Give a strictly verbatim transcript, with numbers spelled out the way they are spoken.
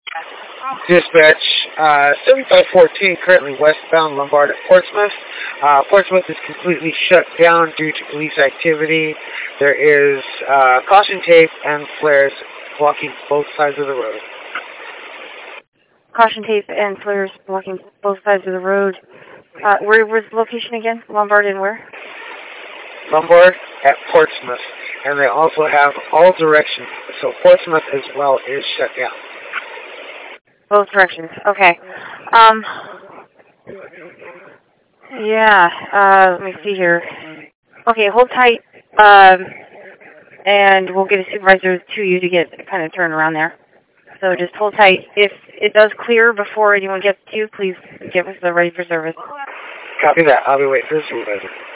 Dispatch, uh, seventy-five fourteen, currently westbound Lombard at Portsmouth. Uh, Portsmouth is completely shut down due to police activity. There is uh, caution tape and flares blocking both sides of the road. Caution tape and flares blocking both sides of the road. Uh, where was the location again? Lombard and where? Lombard at Portsmouth. And they also have all directions. So Portsmouth as well is shut down. Both directions. Okay. Um. Yeah. Uh. Let me see here. Okay. Hold tight. Um. And we'll get a supervisor to you to get kind of turned around there. So just hold tight. If it does clear before anyone gets to you, please get us ready for service. Copy that. I'll be waiting for the supervisor.